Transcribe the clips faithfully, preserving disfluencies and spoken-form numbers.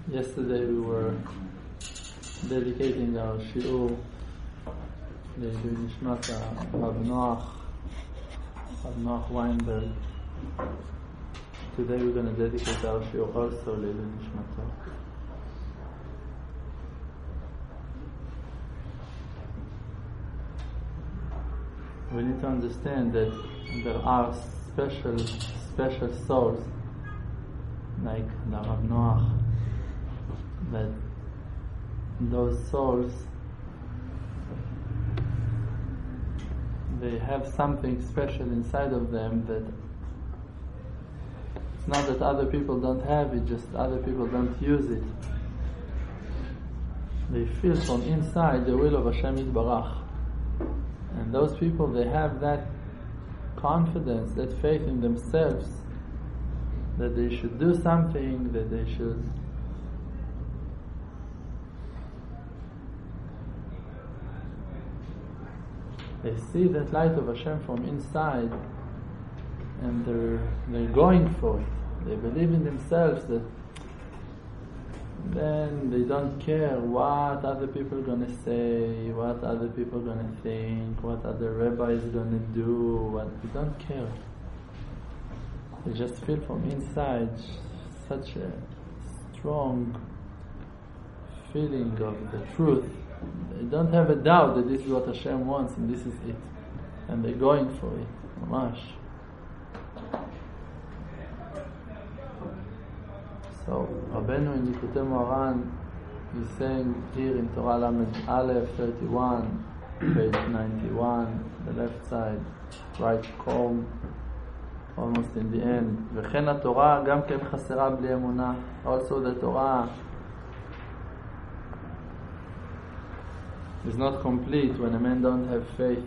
Yesterday we were dedicating our shiur Le'ilui Nishmat Rav Noach, Rav Noach Weinberg. Today we're going to dedicate our shiur also Le'ilui Nishmato. We need to understand that there are special, special souls like the Rav Noach, that those souls, they have something special inside of them that it's not that other people don't have it, just other people don't use it. They feel from inside the will of Hashem Yitbarach. And those people, they have that confidence, that faith in themselves, that they should do something, that they should they see that light of Hashem from inside, and they're they're going for it. They believe in themselves that then they don't care what other people are gonna say, what other people are gonna think, what other rabbi is gonna do. What they don't care. They just feel from inside such a strong feeling of the truth. They don't have a doubt that this is what Hashem wants and this is it, and they're going for it. Mamash. So Rabbeinu in Likutei Moharan is saying here in Torah Lamed Aleph thirty-one, page ninety-one, the left side, right column, almost in the end. וכן התורה גם כן חסרה בלי אמונה. Also the Torah is not complete when a man don't have faith.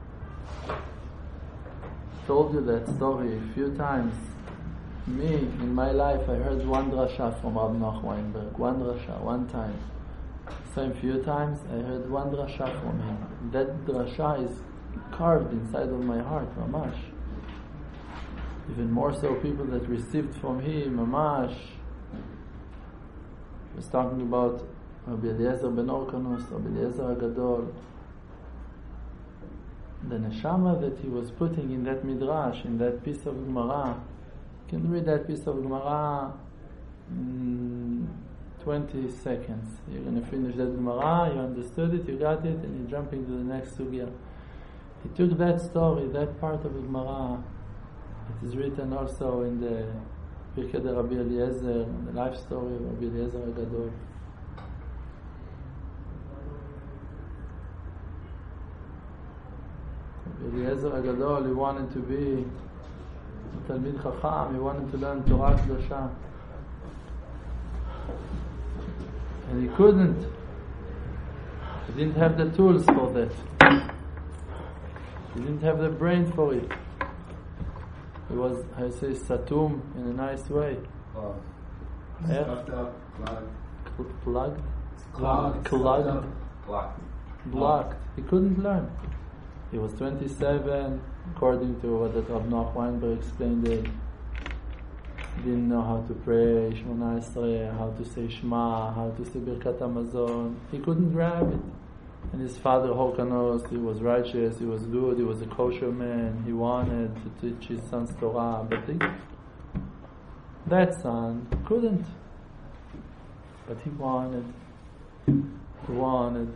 I told you that story a few times. Me, in my life, I heard one drasha from Rav Noach Weinberg. One drasha, one time. Same few times, I heard one drasha from him. That drasha is carved inside of my heart, mamash. Even more so, people that received from him, mamash. He was talking about Rabbi Eliezer ben Orkanus, Rabbi Eliezer HaGadol. The neshama that he was putting in that midrash, in that piece of Gemara. You can read that piece of Gemara in twenty seconds. You're going to finish that Gemara, you understood it, you got it, and you're jumping to the next sugya. He took that story, that part of the Gemara. It is written also in the Pirkei de Rabbi Eliezer, the life story of Rabbi Eliezer HaGadol. Rabbi Eliezer HaGadol, he wanted to be Talmid Chacham, he wanted to learn Torah Kedosha. And he couldn't. He didn't have the tools for that. He didn't have the brain for it. He was, I say, satum in a nice way. Oh. Yeah? Stuffed up, plugged. Plugged? Clogged. Plugged. Blocked. Blocked. He couldn't learn. He was twenty-seven, according to what that Rav Noach Weinberg explained it. Didn't know how to pray, Shemona Esrei, how to say Shema, how to say Birkat Hamazon. He couldn't grab it. And his father, Horkanos, he was righteous, he was good, he was a kosher man, he wanted to teach his son's Torah, but he, that son couldn't. But he wanted, he wanted.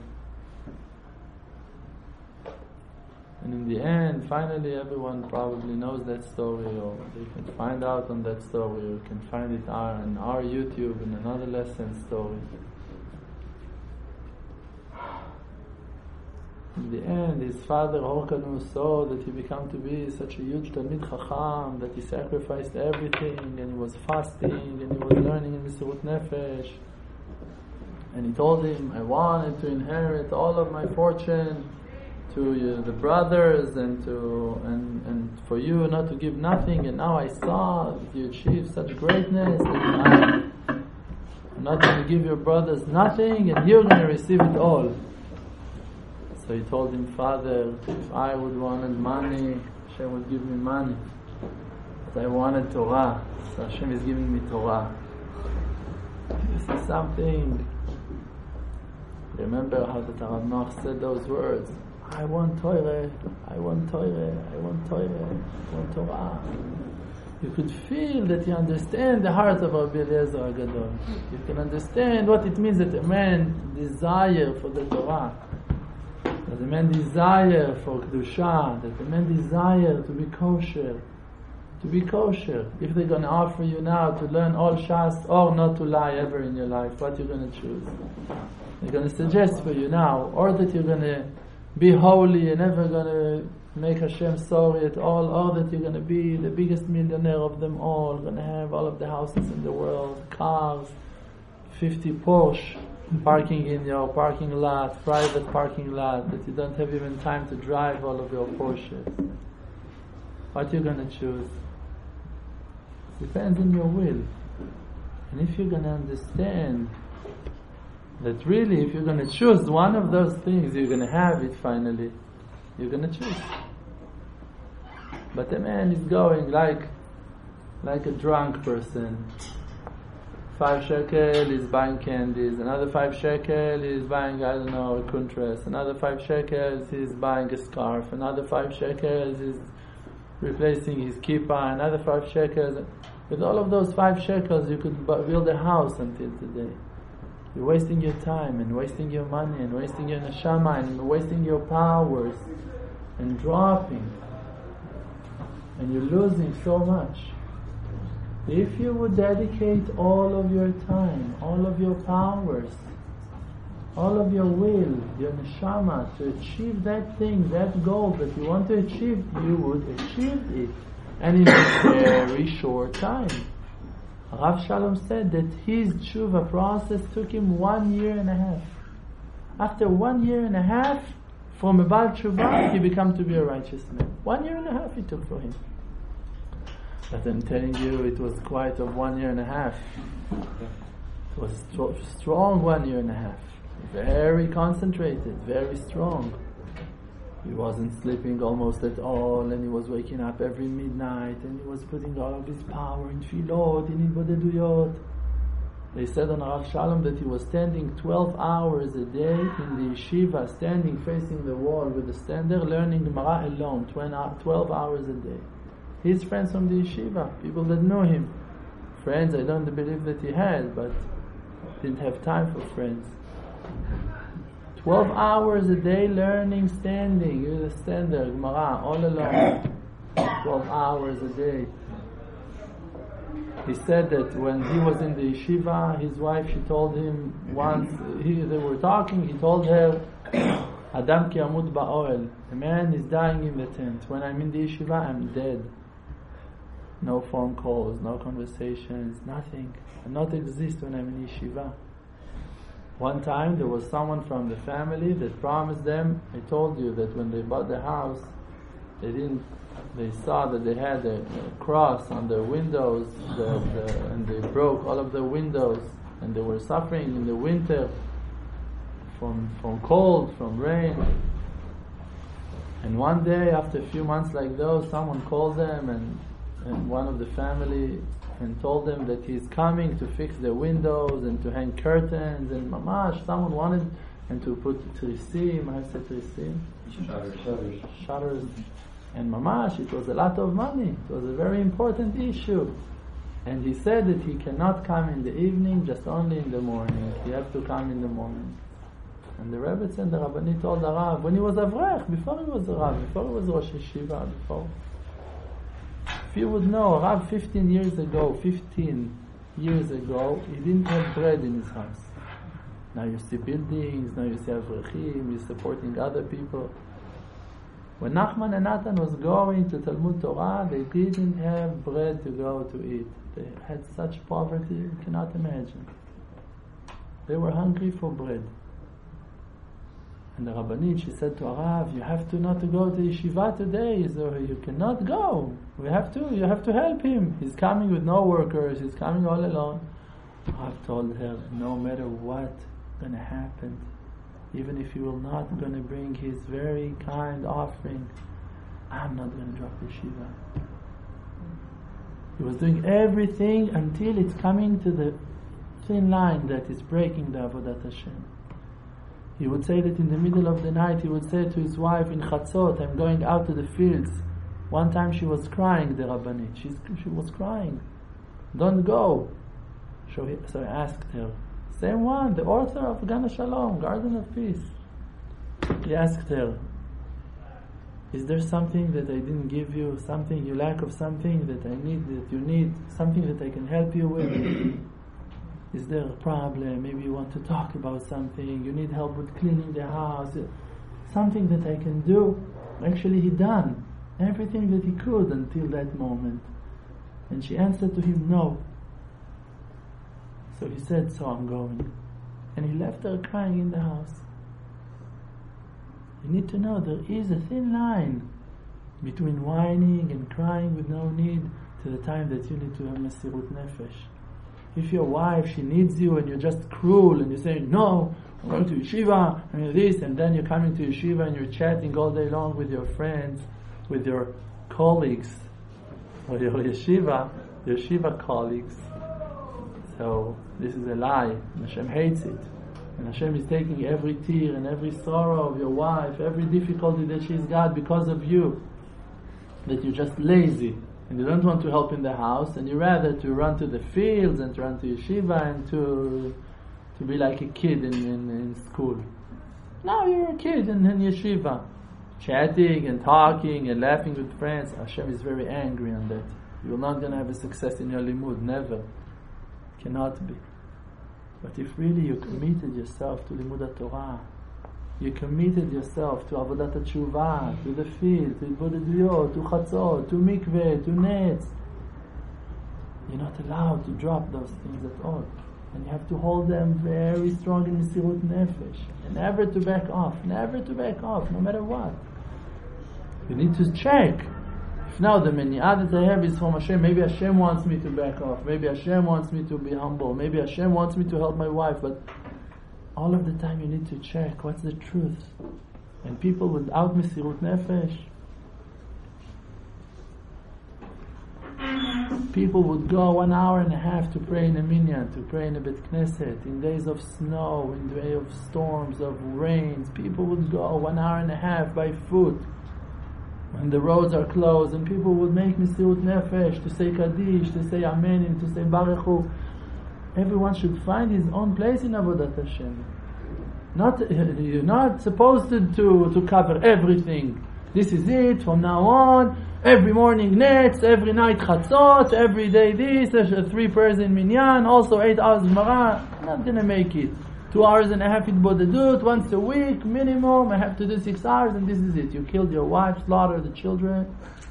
And in the end, finally everyone probably knows that story, or they can find out on that story, or can find it on our YouTube in another lesson story. In the end, his father Horkanus saw that he became to be such a huge Talmid Chacham, that he sacrificed everything, and he was fasting, and he was learning in Mesirut Nefesh. And he told him, I wanted to inherit all of my fortune to you, the brothers, and to and, and for you not to give nothing. And now I saw that you achieved such greatness that I'm, I'm not going to give your brothers nothing, and you're going to receive it all. So he told him, Father, if I would wanted money, Hashem would give me money. But I wanted Torah, so Hashem is giving me Torah. This is something. Remember how the Rav Noach said those words? I want Torah, I want Torah, I want Torah, I want Torah. You could feel that you understand the heart of Rabbi Eliezer HaGadol. You can understand what it means that a man desire for the Torah, that a man desire for Kedusha, that a man desire to be kosher, to be kosher. If they're going to offer you now to learn all Shas or not to lie ever in your life, what you're going to choose? They're going to suggest for you now, or that you're going to be holy and never going to make Hashem sorry at all, or that you're going to be the biggest millionaire of them all, going to have all of the houses in the world, cars, fifty Porsche parking in your parking lot, private parking lot, that you don't have even time to drive all of your Porsches. What you're going to choose? Depends on your will. And if you're going to understand that really, if you're going to choose one of those things, you're going to have it finally. You're going to choose. But a man is going like like a drunk person. Five shekel is buying candies. Another five shekel is buying, I don't know, a contrast. Another five shekels is buying a scarf. Another five shekels is replacing his kippah. Another five shekels. With all of those five shekels, you could build a house until today. You're wasting your time and wasting your money and wasting your neshama and wasting your powers and dropping. And you're losing so much. If you would dedicate all of your time, all of your powers, all of your will, your neshama to achieve that thing, that goal that you want to achieve, you would achieve it. And in a very short time. Rav Shalom said that his tshuva process took him one year and a half. After one year and a half, from a Baal tshuva, he became to be a righteous man. One year and a half it took for him. But I'm telling you, it was quite of one year and a half. It was stro- strong one year and a half. Very concentrated, very strong. He wasn't sleeping almost at all, and he was waking up every midnight, and he was putting all of his power in tefillot, in bodeduyot. They said on Rav Shalom that he was standing twelve hours a day in the yeshiva, standing facing the wall with a stander, learning Gemara alone, twelve hours a day. His friends from the yeshiva, people that knew him. Friends, I don't believe that he had, but didn't have time for friends. Twelve hours a day learning, standing, you're a stander, Gemara, all alone. Twelve hours a day. He said that when he was in the yeshiva, his wife, she told him once, he, they were talking, he told her, Adam ki amut ba'oel, a man is dying in the tent. When I'm in the yeshiva, I'm dead. No phone calls, no conversations, nothing. I not exist when I'm in yeshiva. One time there was someone from the family that promised them, I told you that when they bought the house, they didn't, they saw that they had a, a cross on their windows, the, the, and they broke all of the windows, and they were suffering in the winter from from cold, from rain. And one day, after a few months like those, someone called them, and, and one of the family, and told them that he's coming to fix the windows and to hang curtains, and mamash, someone wanted, and to put trisim, I said trisim? Shutters. Shutters. Shutters. And mamash, it was a lot of money. It was a very important issue. And he said that he cannot come in the evening, just only in the morning. He has to come in the morning. And the Rebbe and the Rabbani told the Rav, when he was Avrech, before he was a Rav, before he was Rosh Yeshiva, before. If you would know, Rav fifteen years ago, fifteen years ago, he didn't have bread in his house. Now you see buildings, now you see Avrechim, you're supporting other people. When Nachman and Natan was going to Talmud Torah, they didn't have bread to go to eat. They had such poverty, you cannot imagine. They were hungry for bread. And the Rabbanit, she said to Arav, you have to not to go to yeshiva today, so you cannot go. We have to, you have to help him. He's coming with no workers, he's coming all alone. Arav told her, no matter what gonna happen, even if you will not going to bring his very kind offering, I'm not going to drop yeshiva. He was doing everything until it's coming to the thin line that is breaking the Avodat Hashem. He would say that in the middle of the night, he would say to his wife in Chatzot, I'm going out to the fields. One time she was crying, the Rabbanit. She's, she was crying. Don't go. So, he, so I asked her, same one, the author of Gan Shalom, Garden of Peace. He asked her, is there something that I didn't give you, something you lack of something that I need, that you need, something that I can help you with? Is there a problem? Maybe you want to talk about something, you need help with cleaning the house, something that I can do? Actually, he done everything that he could until that moment. And she answered to him, no. So he said, so I'm going. And he left her crying in the house. You need to know there is a thin line between whining and crying with no need to the time that you need to have Mesirut Nefesh. If your wife, she needs you and you're just cruel and you're saying, no, I'm going to yeshiva, and you're this, and then you're coming to yeshiva and you're chatting all day long with your friends, with your colleagues, or your yeshiva, your yeshiva colleagues. So this is a lie, and Hashem hates it. And Hashem is taking every tear and every sorrow of your wife, every difficulty that she's got because of you. That you're just lazy and you don't want to help in the house, and you rather to run to the fields and to run to yeshiva and to to be like a kid in, in, in school. Now you're a kid in, in yeshiva, chatting and talking and laughing with friends. Hashem is very angry on that. You're not going to have a success in your limud, never. Cannot be. But if really you committed yourself to Limud Torah, you committed yourself to Avodat HaTshuvah, to the field, to Bodediyot, to Chatzot, to Mikveh, to Netz, you're not allowed to drop those things at all. And you have to hold them very strong in Mesirut Nefesh. And never to back off, never to back off, no matter what. You need to check. If now the meni'ah that I have is from Hashem, maybe Hashem wants me to back off, maybe Hashem wants me to be humble, maybe Hashem wants me to help my wife, but all of the time you need to check what's the truth. And people without Mesirut Nefesh, people would go one hour and a half to pray in a minyan, to pray in a Bet Knesset, in days of snow, in days of storms, of rains. People would go one hour and a half by foot when the roads are closed, and people would make Mesirut Nefesh to say Kaddish, to say Amen, and to say Baruch Hu. Everyone should find his own place in Avodat Hashem. Not, you're not supposed to, to, to cover everything. This is it, from now on. Every morning Netz, every night Chatzot, every day this, three prayers in Minyan, also eight hours Gemara. Not gonna make it. Two hours and a half in Bodedut, once a week minimum. I have to do six hours, and this is it. You killed your wife, slaughtered the children,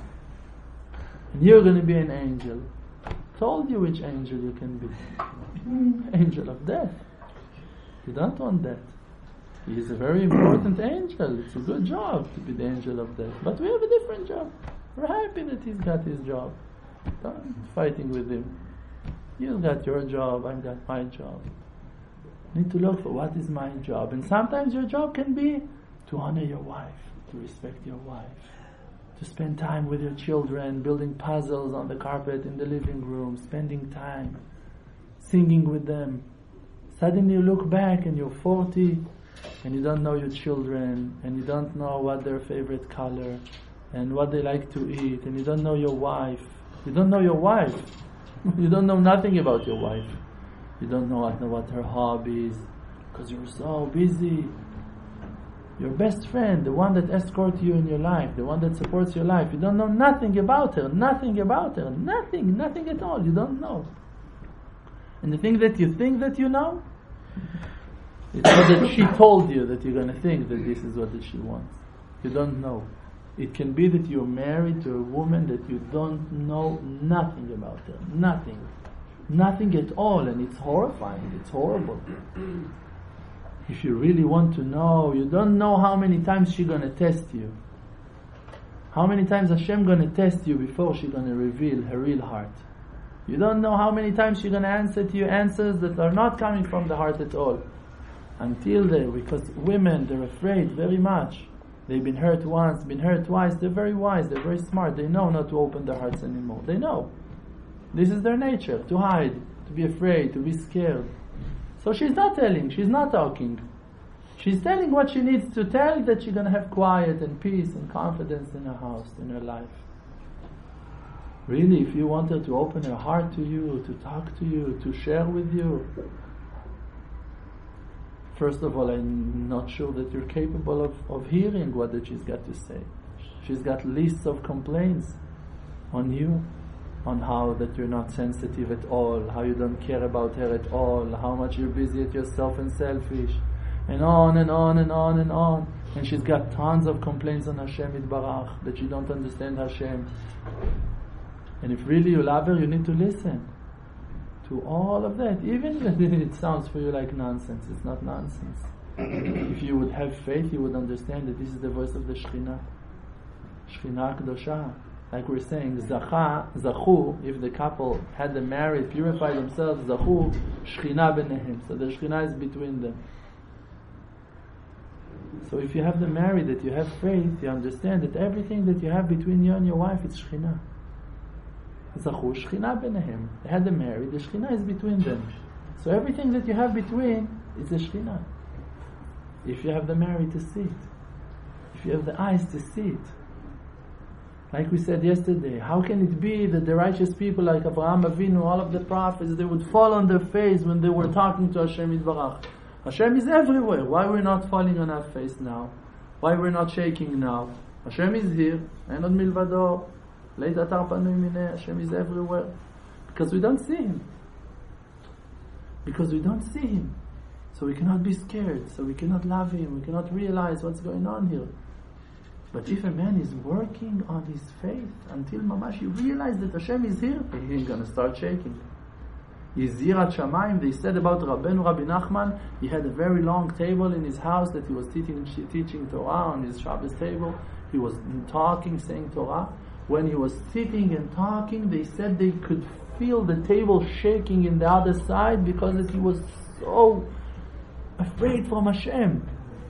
and you're gonna be an angel. Told you which angel you can be. Angel of death. You don't want that. He is a very important angel. It's a good job to be the angel of death. But we have a different job. We're happy that he's got his job. Don't fighting with him. You got your job, I've got my job. You need to look for what is my job. And sometimes your job can be to honor your wife, to respect your wife, to spend time with your children, building puzzles on the carpet in the living room, spending time, singing with them. Suddenly you look back and you're forty and you don't know your children, and you don't know what their favorite color and what they like to eat, and you don't know your wife. You don't know your wife. You don't know nothing about your wife. You don't know what, what her hobbies, because you're so busy. Your best friend, the one that escorts you in your life, the one that supports your life, you don't know nothing about her, nothing about her, nothing, nothing at all. You don't know. And the thing that you think that you know, it's not that she told you that you're going to think that this is what that she wants. You don't know. It can be that you're married to a woman that you don't know nothing about her. Nothing. Nothing at all. And it's horrifying. It's horrible. If you really want to know, you don't know how many times she's going to test you. How many times Hashem going to test you before she's going to reveal her real heart. You don't know how many times she's going to answer to you answers that are not coming from the heart at all. Until they, because women, they're afraid very much. They've been hurt once, been hurt twice. They're very wise, they're very smart. They know not to open their hearts anymore. They know. This is their nature, to hide, to be afraid, to be scared. So she's not telling, she's not talking. She's telling what she needs to tell, that she's going to have quiet and peace and confidence in her house, in her life. Really, if you want her to open her heart to you, to talk to you, to share with you, first of all, I'm not sure that you're capable of, of hearing what that she's got to say. She's got lists of complaints on you, on how that you're not sensitive at all, how you don't care about her at all, how much you're busy at yourself and selfish, and on and on and on and on. And she's got tons of complaints on Hashem Yitbarach, that you don't understand Hashem. And if really you love her, you need to listen to all of that, even if it sounds for you like nonsense. It's not nonsense. If you would have faith, you would understand that this is the voice of the Shekhinah. Shekhinah Kedosha. Like we're saying, Zacha, Zachu, if the couple had them married, purified themselves, Zachu, Shekhinah Benehem. So the Shekhinah is between them. So if you have them married, that you have faith, you understand that everything that you have between you and your wife, it's Shekhinah. Zachu, Shekhinah Benehem. They had them married, the Shekhinah is between them. So everything that you have between is the Shekhinah. If you have them married to see it. If you have the eyes to see it. Like we said yesterday, how can it be that the righteous people like Avraham Avinu, all of the prophets, they would fall on their face when they were talking to Hashem Yitbarach? Hashem is everywhere. Why we're not falling on our face now? Why we're not shaking now? Hashem is here. Ein od milvado. Leit atar panui mineh. Hashem is everywhere. Because we don't see Him. Because we don't see Him. So we cannot be scared. So we cannot love Him. We cannot realize what's going on here. But if a man is working on his faith until mamash you realize that Hashem is here, he's going to start shaking. Yizirat Shamayim, they said about Rabbeinu Rabbi Nachman, he had a very long table in his house that he was teaching, teaching Torah on his Shabbos table. He was talking, saying Torah. When he was sitting and talking, they said they could feel the table shaking in the other side because he was so afraid from Hashem.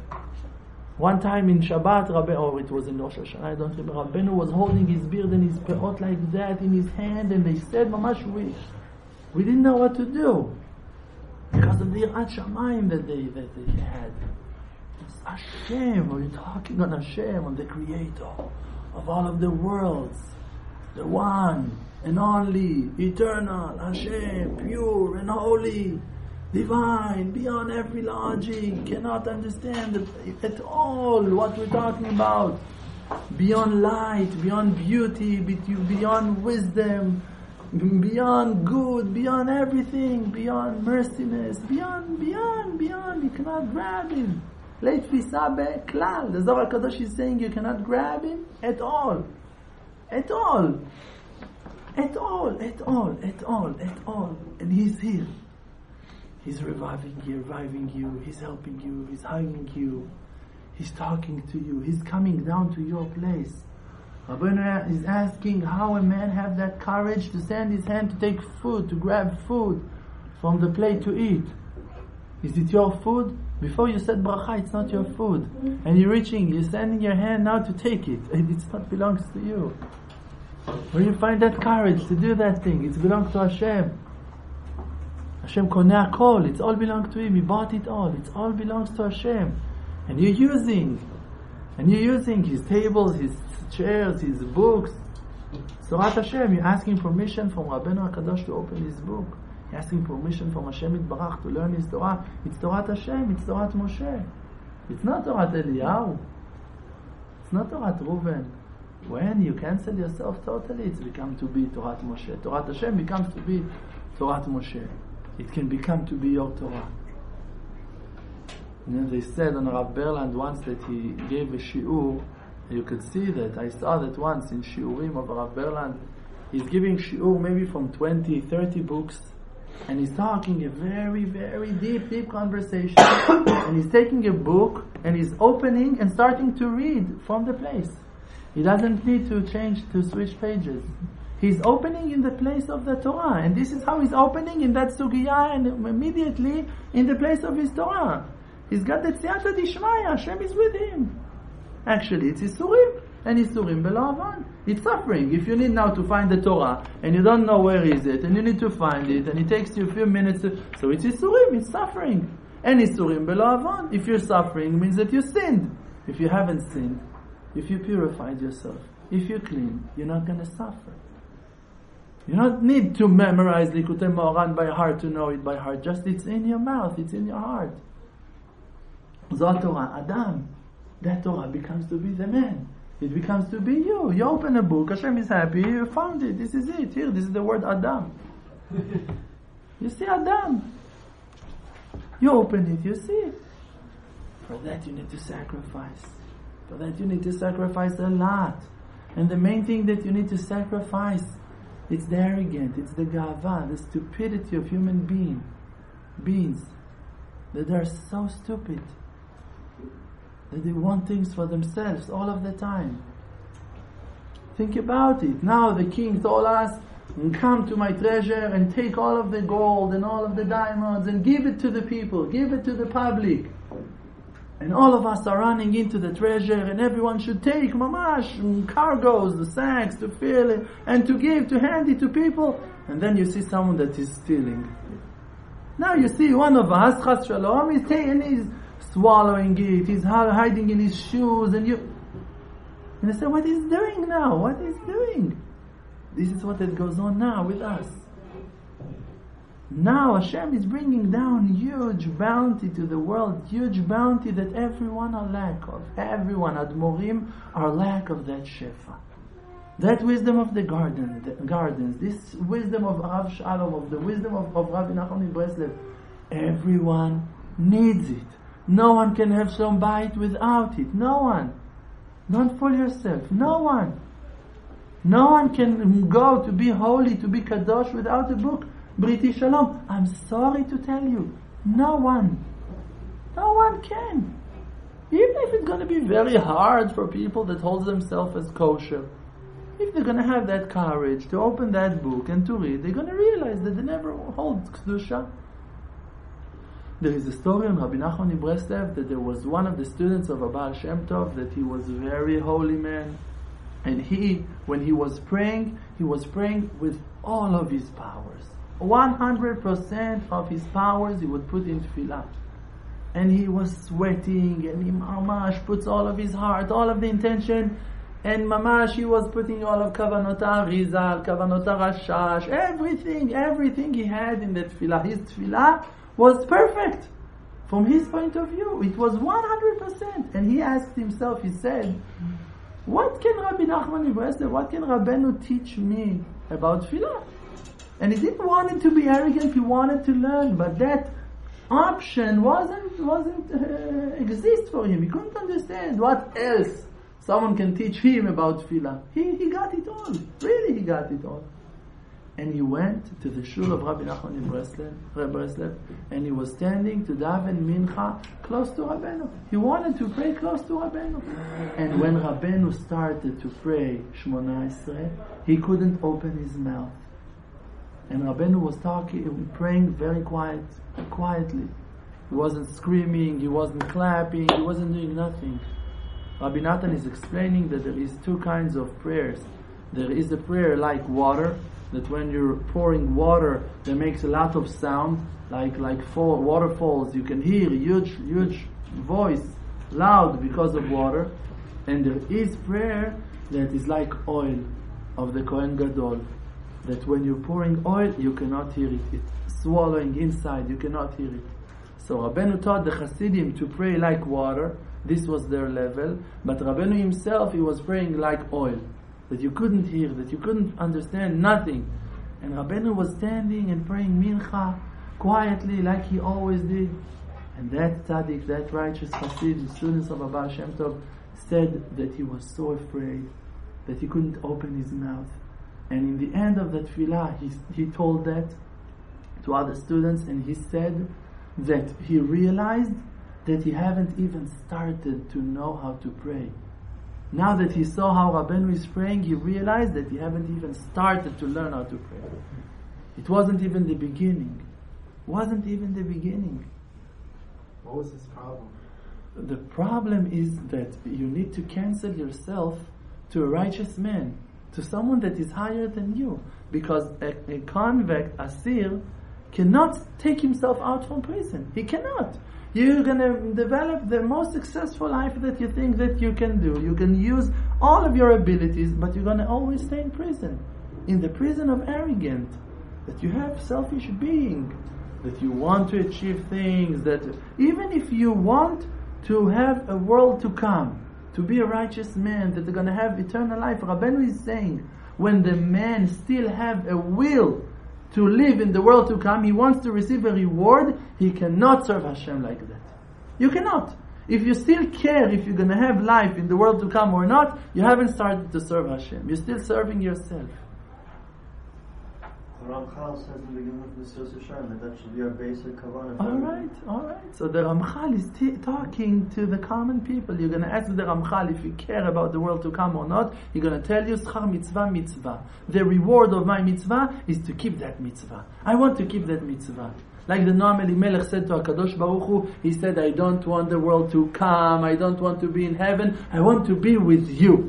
One time in Shabbat, Rabbi, or it was in Rosh Hashanah, I don't remember, Rabbeinu was holding his beard and his peot like that in his hand, and they said, Mamash, we, we didn't know what to do because of the Yirat Shamayim that they, that they had. It's Hashem, we're talking on Hashem, on the Creator of all of the worlds, the one and only, eternal, Hashem, pure and holy, divine, beyond every logic, cannot understand at all what we're talking about. Beyond light, beyond beauty, beyond wisdom, beyond good, beyond everything, beyond merciness, beyond, beyond, beyond. You cannot grab Him. Leit fisabe klal. The Zohar Kadosh is saying you cannot grab Him at all. At all. At all, at all, at all, at all. And He's here. He's reviving you, reviving you, He's helping you, He's hugging you, He's talking to you, He's coming down to your place. Rabbeinu is asking how a man have that courage to send his hand to take food, to grab food from the plate to eat. Is it your food? Before you said bracha, it's not your food. And you're reaching, you're sending your hand now to take it. It's not belongs to you. Where you find that courage to do that thing? It belongs to Hashem. Hashem koneh hakol. It's all belongs to Him. He bought it all. It all belongs to Hashem. And you're using. And you're using His tables, His chairs, His books. Torat Hashem. You're asking permission from Rabbeinu HaKadosh to open His book. You're asking permission from Hashem Yitbarach to learn His Torah. It's Torat Hashem. It's Torat Moshe. It's not Torat Eliyahu. It's not Torat Reuven. When you cancel yourself totally, it's become to be Torat Moshe. Torat Hashem becomes to be Torat Moshe. It can become to be your Torah. You know, they said on Rav Berland once that he gave a shiur. You could see that. I saw that once in shiurim of Rav Berland. He's giving shiur maybe from twenty, thirty books. And he's talking a very, very deep, deep conversation. And he's taking a book and he's opening and starting to read from the place. He doesn't need to change, to switch pages. He's opening in the place of the Torah, and this is how he's opening in that sugiyah, and immediately in the place of his Torah. He's got the tziyata dishmaya. Hashem is with him. Actually, it's Isurim. And Isurim Belo Avan. It's suffering. If you need now to find the Torah, and you don't know where is it, and you need to find it, and it takes you a few minutes, to, so it's Isurim, it's suffering. And Isurim Belo Avan. If you're suffering, it means that you sinned. If you haven't sinned, if you purified yourself, if you're clean, you're not going to suffer. You don't need to memorize Likutei Moharan by heart to know it by heart. Just it's in your mouth, it's in your heart. Zot Torah, Adam. That Torah becomes to be the man. It becomes to be you. You open a book, Hashem is happy, you found it. This is it. Here, this is the word Adam. You see Adam. You open it, you see it. For that you need to sacrifice. For that you need to sacrifice a lot. And the main thing that you need to sacrifice, it's the arrogant, it's the gava, the stupidity of human being, beings, that they're so stupid, that they want things for themselves all of the time. Think about it. Now the king told us, come to my treasure and take all of the gold and all of the diamonds and give it to the people, give it to the public. And all of us are running into the treasure, and everyone should take mamash, cargoes, the sacks to fill it, and to give, to hand it to people. And then you see someone that is stealing. Now you see one of us, chas shalom, he's taking, he's swallowing it, he's hiding in his shoes, and you, and I say, what is doing now? What is doing? This is what it goes on now with us. Now Hashem is bringing down huge bounty to the world, huge bounty that everyone are lack of. Everyone, Admorim, are lack of that Shefa. That wisdom of the garden, the gardens, this wisdom of Rav Shalom, of the wisdom of, of Rabbi Nachman Breslev, everyone needs it. No one can have some bite without it. No one. Don't fool yourself. No one. No one can go to be holy, to be kadosh without a book. Briti Shalom, I'm sorry to tell you, no one, no one can. Even if it's going to be very hard for people that hold themselves as kosher, if they're going to have that courage to open that book and to read, they're going to realize that they never hold Kedusha. There is a story on Rabbi Nachman Breslev that there was one of the students of Baal Shem Tov, that he was a very holy man, and he, when he was praying, he was praying with all of his powers. one hundred percent of his powers he would put in tefillah. And he was sweating, and he mamash puts all of his heart, all of the intention, and mamash he was putting all of kavanotah rizal, kavanotah rashash, everything, everything he had in that tefillah. His tefillah was perfect. From his point of view, it was one hundred percent. And he asked himself, he said, what can Rabbi Nachman Breslev, what can Rabbeinu teach me about tefillah? And he didn't want it to be arrogant, he wanted to learn, but that option wasn't wasn't uh, exist for him. He couldn't understand what else someone can teach him about tefillah. He he got it all. Really, he got it all. And he went to the shul of Rabbi Nachman Breslev, Breslev, and he was standing to daven mincha close to Rabbeinu. He wanted to pray close to Rabbeinu. And when Rabbeinu started to pray Shmona Esrei, he couldn't open his mouth. And Rabbeinu was talking, praying very quiet, quietly. He wasn't screaming, he wasn't clapping, he wasn't doing nothing. Rabbi Natan is explaining that there is two kinds of prayers. There is a prayer like water, that when you're pouring water, that makes a lot of sound, like like fall, waterfalls. You can hear a huge, huge voice, loud because of water. And there is prayer that is like oil of the Kohen Gadol, that when you're pouring oil, you cannot hear it. It's swallowing inside, you cannot hear it. So Rabbeinu taught the Hasidim to pray like water. This was their level. But Rabbeinu himself, he was praying like oil, that you couldn't hear, that you couldn't understand nothing. And Rabbeinu was standing and praying mincha quietly like he always did. And that tzaddik, that righteous Hasid, the students of Baal Shem Tov, said that he was so afraid that he couldn't open his mouth. And in the end of the tefillah, he, he told that to other students, and he said that he realized that he haven't even started to know how to pray. Now that he saw how Rabbeinu is praying, he realized that he haven't even started to learn how to pray. It wasn't even the beginning. Wasn't even the beginning. What was his problem? The problem is that you need to cancel yourself to a righteous man, to someone that is higher than you. Because a, a convict, asir, cannot take himself out from prison. He cannot. You're going to develop the most successful life that you think that you can do. You can use all of your abilities, but you're going to always stay in prison. In the prison of arrogance. That you have selfish being. That you want to achieve things. That even if you want to have a world to come, to be a righteous man, that they're going to have eternal life. Rabbeinu is saying, when the man still have a will to live in the world to come, he wants to receive a reward, he cannot serve Hashem like that. You cannot. If you still care if you're going to have life in the world to come or not, you haven't started to serve Hashem. You're still serving yourself. Ramchal says in the beginning of Mesilas Yesharim that that should be our basic kavanah. All right, all right. So the Ramchal is t- talking to the common people. You're going to ask the Ramchal if you care about the world to come or not. He's going to tell you, Schar mitzvah, mitzvah. The reward of my mitzvah is to keep that mitzvah. I want to keep that mitzvah. Like the Noam Elimelech said to HaKadosh Baruch Hu, he said, I don't want the world to come. I don't want to be in heaven. I want to be with you.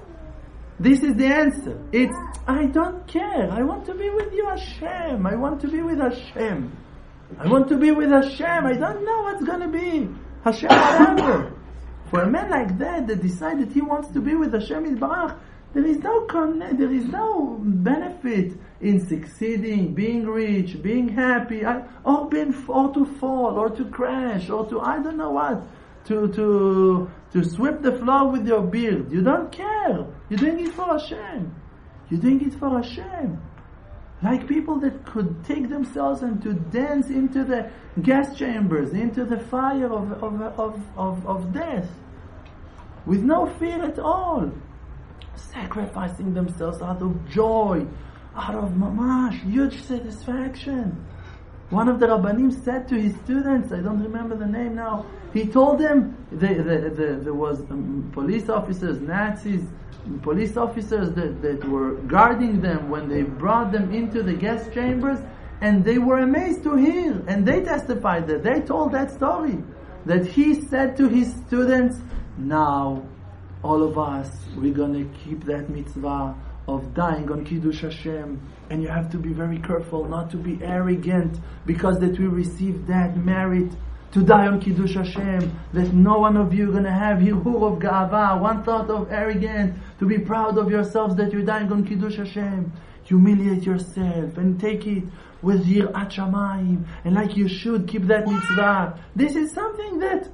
This is the answer. It's, I don't care. I want to be with you, Hashem. I want to be with Hashem. I want to be with Hashem. I don't know what's going to be. Hashem, whatever. For a man like that, that decided he wants to be with Hashem Yitbarach, there is no con- there is no benefit in succeeding, being rich, being happy, or being, or to fall, or to crash, or to I don't know what. To to to sweep the floor with your beard. You don't care. You're doing it for Hashem. You're doing it for Hashem. Like people that could take themselves and to dance into the gas chambers, into the fire of of of, of, of death, with no fear at all, sacrificing themselves out of joy, out of mamash, huge satisfaction. One of the Rabbanim said to his students, I don't remember the name now, he told them, the, the, the, there was um, police officers, Nazis, police officers that, that were guarding them when they brought them into the gas chambers, and they were amazed to hear, and they testified that, they told that story, that he said to his students, now, all of us, we're going to keep that mitzvah of dying on Kiddush Hashem, and you have to be very careful not to be arrogant, because that we receive that merit to die on Kiddush Hashem, that no one of you is going to have hirhur of ga'ava, one thought of arrogance, to be proud of yourselves that you're dying on Kiddush Hashem. Humiliate yourself and take it with yirat shamayim, and like you should keep that mitzvah. This is something that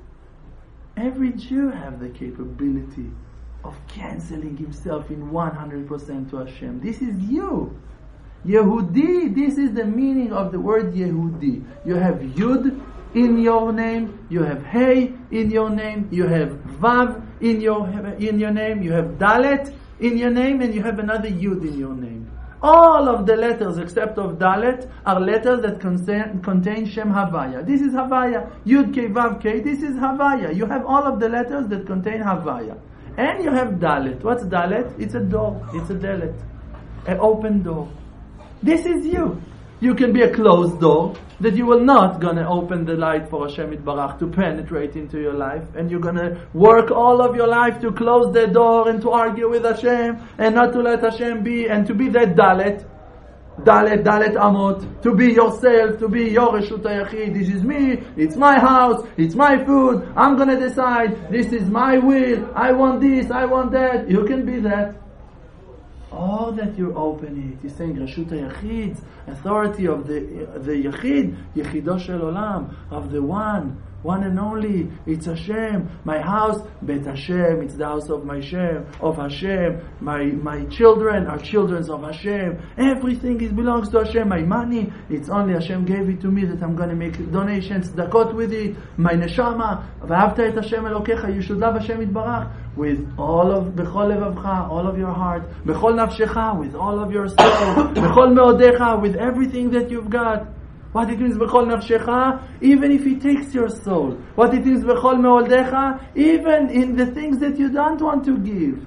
every Jew have the capability of canceling himself in one hundred percent to Hashem. This is you. Yehudi, this is the meaning of the word Yehudi. You have Yud in your name, you have Hey in your name, you have Vav in your in your name, you have Dalet in your name, and you have another Yud in your name. All of the letters except of Dalet are letters that contain, contain Shem Havaya. This is Havaya. Yud K Vav K, this is Havaya. You have all of the letters that contain Havaya. And you have Dalet. What's Dalet? It's a door. It's a Dalet. An open door. This is you. You can be a closed door that you will not gonna open the light for Hashem Yitbarach to penetrate into your life, and you're gonna work all of your life to close the door and to argue with Hashem and not to let Hashem be, and to be that Dalet. Dalet, Dalet Amot, to be yourself, to be your Reshut HaYachid. This is me, it's my house, it's my food, I'm gonna decide, this is my will, I want this, I want that. You can be that. All that you open it, you're saying Reshut HaYachid, authority of the the Yachid, Yechido Shel Olam, of the one, one and only, it's Hashem. My house, Bet Hashem, it's the house of my Shem, of Hashem. My my children are children of Hashem. Everything is belongs to Hashem. My money, it's only Hashem gave it to me that I'm going to make donations, dakot with it. My neshama, v'ahavta et Hashem Elokecha, you should love Hashem Yitbarach with all of, bechol levavcha, all of your heart, bechol nafshecha, with all of your soul, bechol meodecha, with everything that you've got. What it means bechol nafshecha, even if he takes your soul. What it means bechol meoldecha, even in the things that you don't want to give.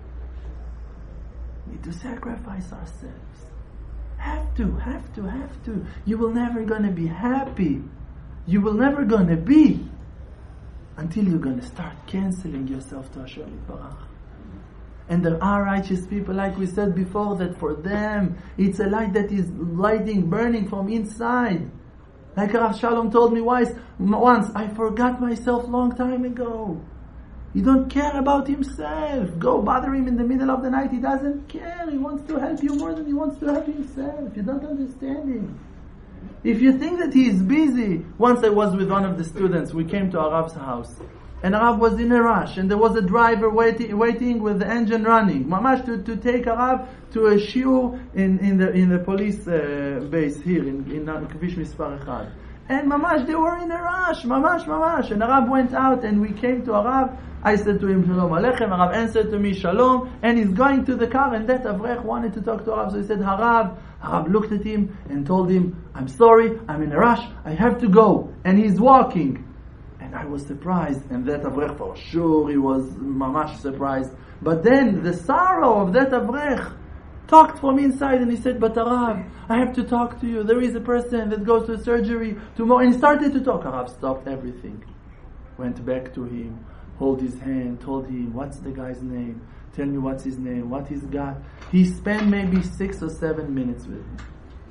We need to sacrifice ourselves. Have to, have to, have to. You will never gonna be happy. You will never gonna be until you're gonna start canceling yourself to Hashem Yitbarach. And there are righteous people, like we said before, that for them, it's a light that is lighting, burning from inside. Like Rav Shalom told me once, once, I forgot myself long time ago. He don't care about himself. Go bother him in the middle of the night. He doesn't care. He wants to help you more than he wants to help himself. You don't understand him. If you think that he is busy, once I was with one of the students, we came to Arav's house. And Arav was in a rush, and there was a driver waiting, waiting with the engine running, mamash to, to take Arav to a shiur in, in the in the police uh, base here in in Kvish Mispar Echad. And mamash, they were in a rush, mamash, mamash. And Arav went out, and we came to Arav. I said to him, Shalom Aleichem. Arav answered to me, Shalom. And he's going to the car, and that Avrech wanted to talk to Arav, so he said, Harav. Arav looked at him and told him, I'm sorry, I'm in a rush, I have to go. And he's walking. And I was surprised, and that Avrech, for sure, he was mamash surprised. But then the sorrow of that Avrech talked from inside, and he said, but Arav, I have to talk to you. There is a person that goes to surgery tomorrow. And he started to talk. Arav stopped everything, went back to him, hold his hand, told him, what's the guy's name? Tell me what's his name, what he's got. He spent maybe six or seven minutes with him.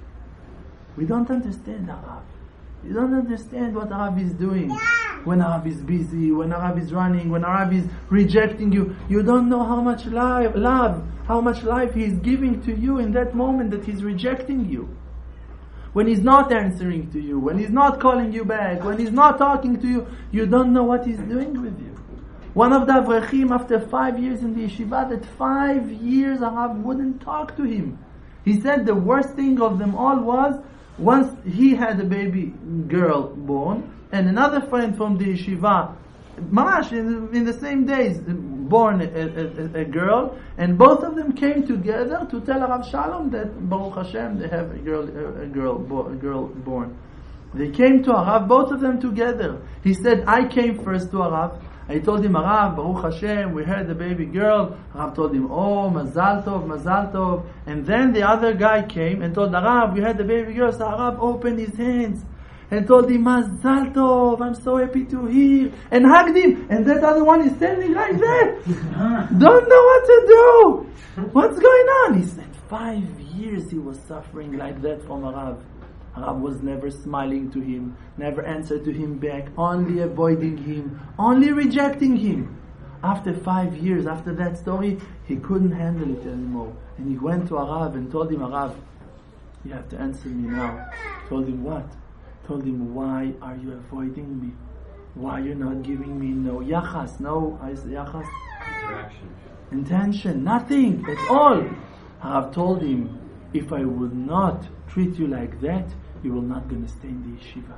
We don't understand Arav. You don't understand what Arav is doing. When Arav is busy, when Arav is running, when Arav is rejecting you, you don't know how much life, love, how much life he is giving to you in that moment that he's rejecting you. When he's not answering to you, when he's not calling you back, when he's not talking to you, you don't know what he's doing with you. One of the Avrechim, after five years in the yeshiva, that five years Arav wouldn't talk to him. He said the worst thing of them all was, once he had a baby girl born, and another friend from the yeshiva, mamash, in, in the same days, born a, a, a girl, and both of them came together to tell Rav Shalom that Baruch Hashem they have a girl, a girl, a girl born. They came to Arav, both of them together. He said, I came first to Arav. I told him, Arav, Baruch Hashem, we had a baby girl. Arav told him, oh, Mazal Tov, Mazal Tov. And then the other guy came and told Arav, we had a baby girl. So Arav opened his hands and told him, Mazal Tov, I'm so happy to hear. And hugged him. And that other one is standing like that. Don't know what to do. What's going on? He said, five years he was suffering like that from Arav. Arav was never smiling to him, never answered to him back, only avoiding him, only rejecting him. After five years, after that story, he couldn't handle it anymore. And he went to Arav and told him, Arav, you have to answer me now. Told him what? Told him, why are you avoiding me? Why are you not giving me no yachas, no, I say yachas? Interaction. Intention, nothing at all. Arav told him, if I would not treat you like that, you will not going to stay in the yeshiva.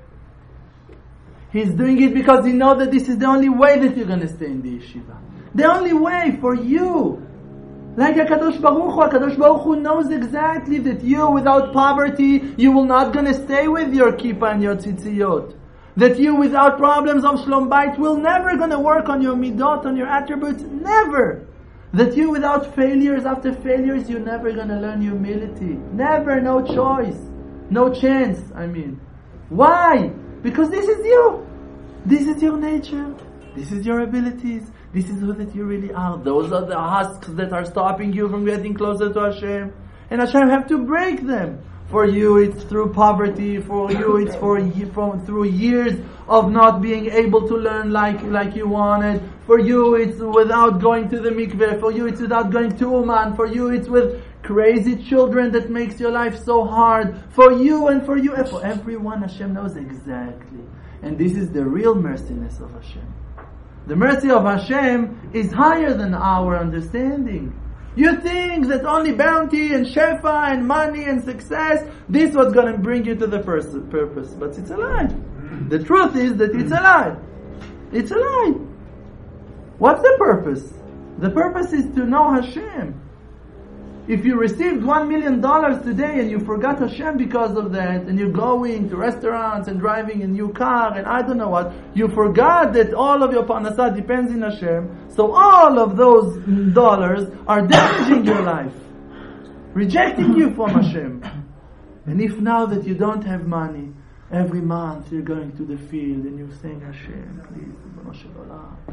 He's doing it because he knows that this is the only way that you're going to stay in the yeshiva. The only way for you. Like HaKadosh Baruch Hu, HaKadosh Baruch Hu knows exactly that you, without poverty, you will not going to stay with your kippah and your tzitziyot. That you, without problems of shlom bayit, will never going to work on your midot, on your attributes. Never. That you, without failures after failures, you're never going to learn humility. Never, no choice. No chance, I mean. Why? Because this is you. This is your nature. This is your abilities. This is who that you really are. Those are the husks that are stopping you from getting closer to Hashem. And Hashem have to break them. For you, it's through poverty. For you, it's for from through years of not being able to learn like like you wanted. For you, it's without going to the mikveh. For you, it's without going to Uman. For you, it's with crazy children that makes your life so hard. For you and for you and for everyone, Hashem knows exactly. And this is the real merciness of Hashem. The mercy of Hashem is higher than our understanding. You think that only bounty and shefa and money and success, this was going to bring you to the pers- purpose. But it's a lie. The truth is that it's a lie. It's a lie. What's the purpose? The purpose is to know Hashem. If you received one million dollars today and you forgot Hashem because of that, and you're going to restaurants and driving a new car and I don't know what, you forgot that all of your parnasah depends on Hashem, so all of those dollars are damaging your life, rejecting you from Hashem. And if now that you don't have money, every month you're going to the field and you're saying, Hashem, please,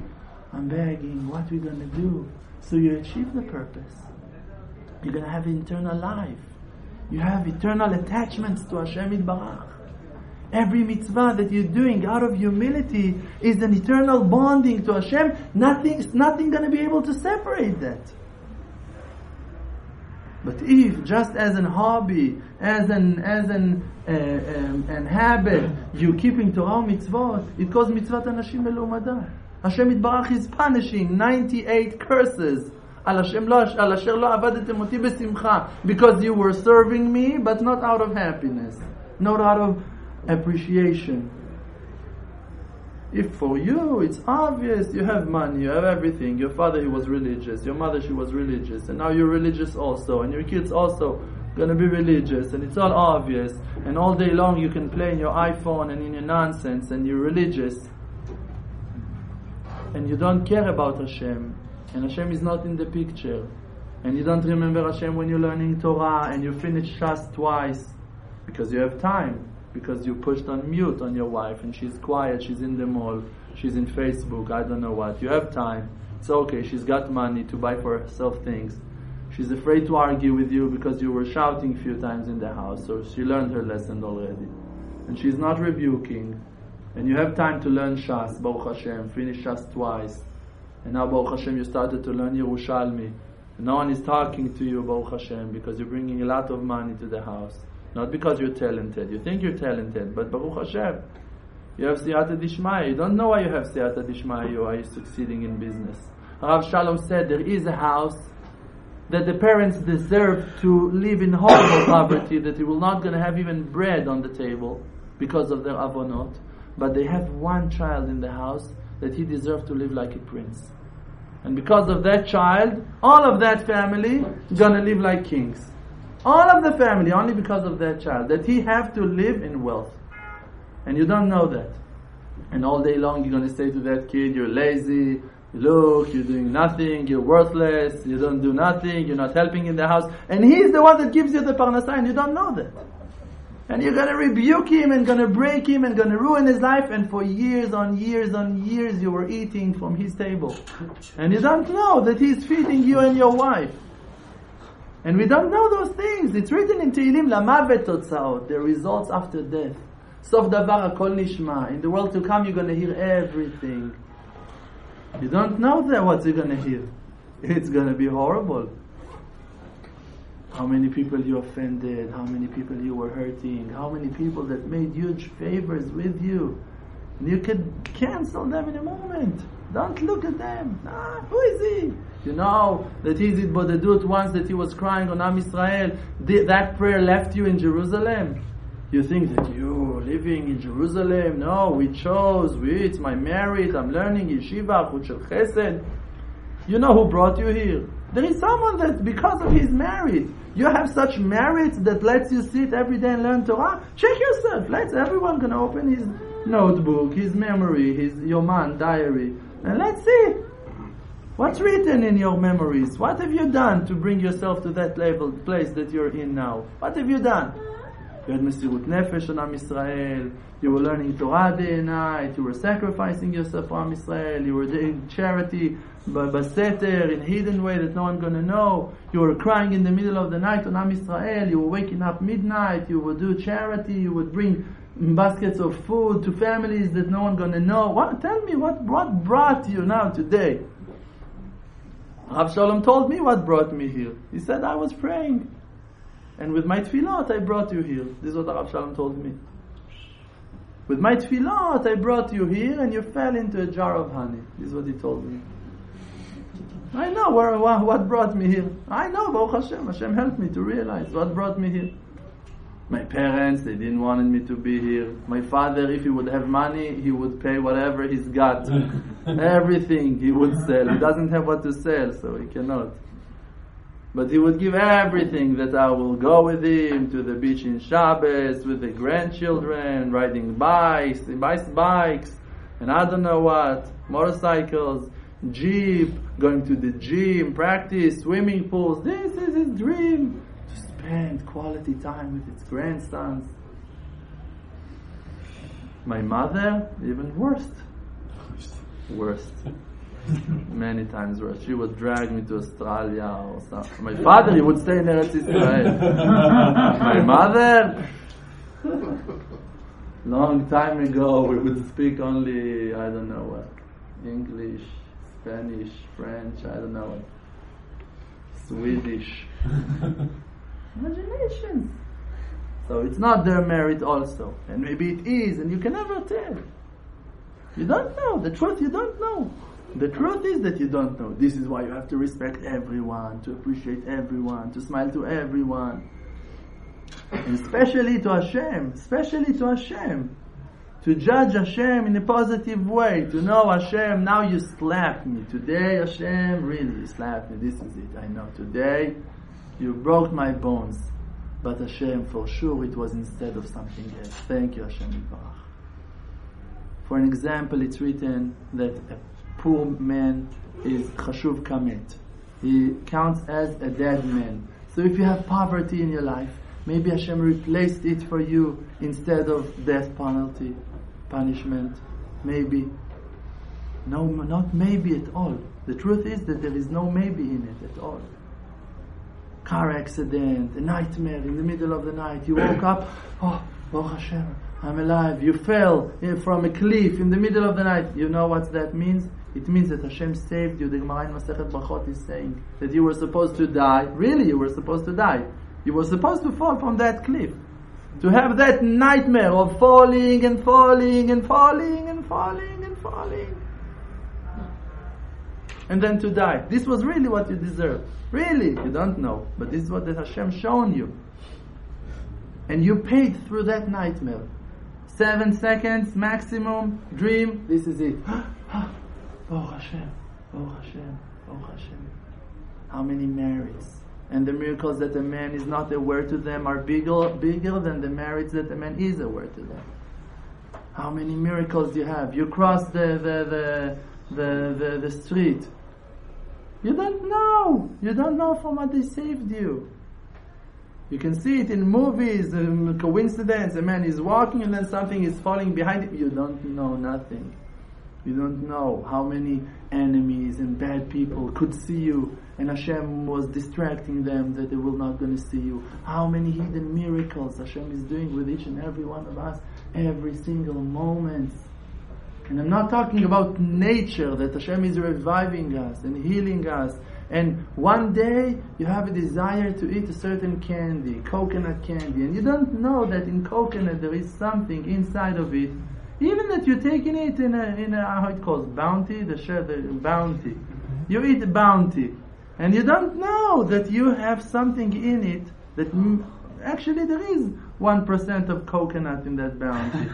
I'm begging, what are we going to do? So you achieve the purpose. You're going to have eternal life. You have eternal attachments to Hashem Yitbarach. Every mitzvah that you're doing out of humility is an eternal bonding to Hashem. Nothing's nothing going to be able to separate that. But if just as an hobby, as an as an uh, um, an habit, you keeping Torah mitzvot, it calls mitzvot anashim melumadah. Hashem Yitbarach is punishing ninety-eight curses. Al Hashem lo al asher lo avadetem oti besimcha, because you were serving me, but not out of happiness, not out of appreciation. If for you it's obvious, you have money, you have everything, your father he was religious, your mother she was religious, and now you're religious also, and your kids also gonna be religious, and it's all obvious, and all day long you can play in your iPhone and in your nonsense, and you're religious, and you don't care about Hashem, and Hashem is not in the picture, and you don't remember Hashem when you're learning Torah, and you finish Shas twice, because you have time, because you pushed on mute on your wife and she's quiet, she's in the mall, she's in Facebook, I don't know what. You have time. It's okay, she's got money to buy for herself things. She's afraid to argue with you because you were shouting a few times in the house, so she learned her lesson already. And she's not rebuking. And you have time to learn Shas, Baruch Hashem, finish Shas twice. And now Baruch Hashem you started to learn Yerushalmi. And no one is talking to you, Baruch Hashem, because you're bringing a lot of money to the house. Not because you're talented. You think you're talented, but Baruch Hashem, you have Siyata Dishmaya. You don't know why you have Siyata Dishmaya or are you succeeding in business. Rav Shalom said there is a house that the parents deserve to live in horrible poverty, that they will not going to have even bread on the table because of their avonot, but they have one child in the house that he deserves to live like a prince. And because of that child, all of that family going to live like kings. All of the family, only because of that child, that he have to live in wealth. And you don't know that. And all day long you're going to say to that kid, you're lazy, look, you're doing nothing, you're worthless, you don't do nothing, you're not helping in the house. And he's the one that gives you the parnasah and you don't know that. And you're going to rebuke him and going to break him and going to ruin his life. And for years on years on years you were eating from his table. And you don't know that he's feeding you and your wife. And we don't know those things. It's written in Tehillim, Lamavet Totzaot, the results after death. Sof davar hakol nishma. In the world to come, you're going to hear everything. You don't know that what you're going to hear. It's going to be horrible. How many people you offended, how many people you were hurting, how many people that made huge favors with you. And you could cancel them in a moment. Don't look at them. Ah, who is he? You know that he's it Bodedut once that he was crying on Am Yisrael. Did that prayer left you in Jerusalem? You think that you living in Jerusalem? No, we chose. We, it's my merit. I'm learning yeshiva, chut shel chesed. You know who brought you here? There is someone that because of his merit, you have such merit that lets you sit every day and learn Torah. Check yourself. Let's everyone can open his notebook, his memory, his Yoman diary, and let's see. What's written in your memories? What have you done to bring yourself to that level, place that you're in now? What have you done? You had Mesirut Nefesh on Am Yisrael. You were learning Torah day and night. You were sacrificing yourself for Am Yisrael. You were doing charity baseter in a hidden way that no one's going to know. You were crying in the middle of the night on Am Yisrael. You were waking up midnight. You would do charity. You would bring baskets of food to families that no one's going to know. What? Tell me what, what brought you now today? Rav Shalom told me what brought me here. He said, I was praying. And with my tefillot, I brought you here. This is what Rav Shalom told me. With my tefillot, I brought you here and you fell into a jar of honey. This is what he told me. I know where, what brought me here. I know, Baruch Hashem. Hashem helped me to realize what brought me here. My parents, they didn't want me to be here. My father, if he would have money, he would pay whatever he's got. Everything he would sell. He doesn't have what to sell, so he cannot. But he would give everything that I will go with him to the beach in Shabbos, with the grandchildren, riding bikes, bikes, bikes, and I don't know what, motorcycles, jeep, going to the gym, practice, swimming pools. This is his dream. To spend quality time with his grandsons. My mother, even worse. Worst. Many times where she would drag me to Australia or something. My father, he would stay in Eretz Israel. My mother, long time ago, we would speak only, I don't know what, English, Spanish, French, I don't know what, Swedish. Imaginations. So it's not their merit also. And maybe it is, and you can never tell. You don't know. The truth, you don't know. The truth is that you don't know. This is why you have to respect everyone, to appreciate everyone, to smile to everyone. And especially to Hashem, especially to Hashem. To judge Hashem in a positive way, to know Hashem, now you slapped me. Today, Hashem, really, you slapped me. This is it, I know. Today, you broke my bones. But Hashem, for sure, it was instead of something else. Thank you, Hashem Yitbarach. For an example, it's written that a poor man is chashuv kamet. He counts as a dead man. So if you have poverty in your life, maybe Hashem replaced it for you instead of death penalty, punishment. Maybe. No, not maybe at all. The truth is that there is no maybe in it at all. Car accident, a nightmare in the middle of the night. You woke up, oh, Baruch Hashem, I'm alive. You fell from a cliff in the middle of the night. You know what that means? It means that Hashem saved you. The Gemara in Masechet Brachot is saying that you were supposed to die. Really, you were supposed to die. You were supposed to fall from that cliff. To have that nightmare of falling and falling and falling and falling and falling. And then to die. This was really what you deserved. Really, you don't know. But this is what that Hashem shown you. And you paid through that nightmare. Seven seconds maximum, dream, this is it. Baruch Hashem, Baruch Hashem, Baruch Hashem. How many merits? And the miracles that a man is not aware to them are bigger, bigger than the merits that a man is aware to them. How many miracles you have? You cross the the the the, the, the street. You don't know. You don't know from what they saved you. You can see it in movies, um, coincidence, a man is walking and then something is falling behind him. You don't know nothing. You don't know how many enemies and bad people could see you and Hashem was distracting them that they were not going to see you. How many hidden miracles Hashem is doing with each and every one of us every single moment. And I'm not talking about nature, that Hashem is reviving us and healing us. And one day you have a desire to eat a certain candy, coconut candy, and you don't know that in coconut there is something inside of it. Even that you're taking it in a, in a how it calls, bounty, the share, the bounty. You eat bounty. And you don't know that you have something in it that m- actually there is one percent of coconut in that bounty.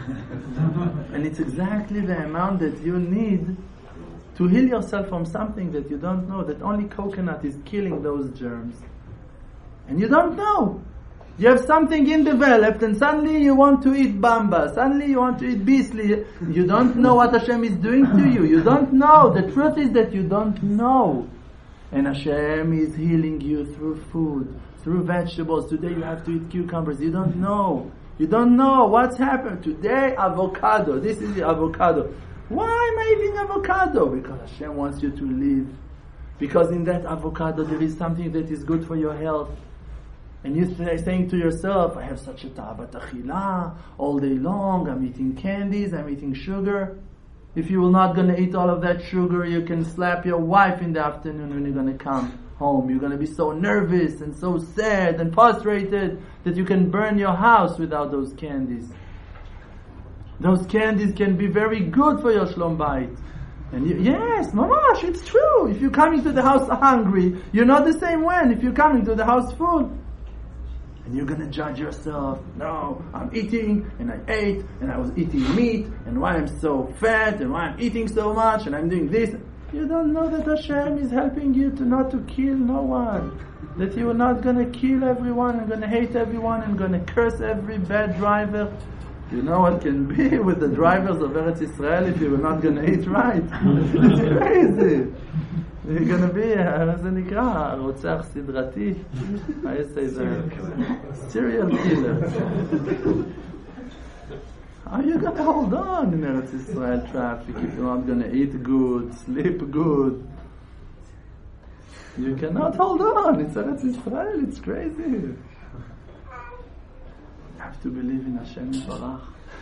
And it's exactly the amount that you need to heal yourself from something that you don't know, that only coconut is killing those germs. And you don't know. You have something undeveloped and suddenly you want to eat bamba, suddenly you want to eat beastly. You don't know what Hashem is doing to you. You don't know. The truth is that you don't know. And Hashem is healing you through food, through vegetables. Today you have to eat cucumbers. You don't know. You don't know what's happened. Today, avocado. This is the avocado. Why am I eating avocado? Because Hashem wants you to live. Because in that avocado there is something that is good for your health. And you're saying to yourself, I have such a ta'avat achila all day long, I'm eating candies, I'm eating sugar. If you are not going to eat all of that sugar, you can slap your wife in the afternoon when you're going to come home. You're going to be so nervous and so sad and frustrated that you can burn your house without those candies. Those candies can be very good for your shlom bayit. And you, yes, mamash, it's true. If you're coming to the house hungry, you're not the same when if you're coming to the house full. And you're going to judge yourself. No, I'm eating, and I ate, and I was eating meat, and why I'm so fat, and why I'm eating so much, and I'm doing this. You don't know that Hashem is helping you to not to kill no one. That you are not going to kill everyone, and going to hate everyone, and going to curse every bad driver. You know what can be with the drivers of Eretz Israel if you're not going to eat right. It's crazy. You're going to be, איך זה נקרא? רוצח סדרתי? I say that. Serial killer. How are you going to hold on in Eretz Israel traffic if you're not going to eat good, sleep good? You cannot hold on. It's Eretz Israel. It's crazy. You have to believe in Hashem Barach.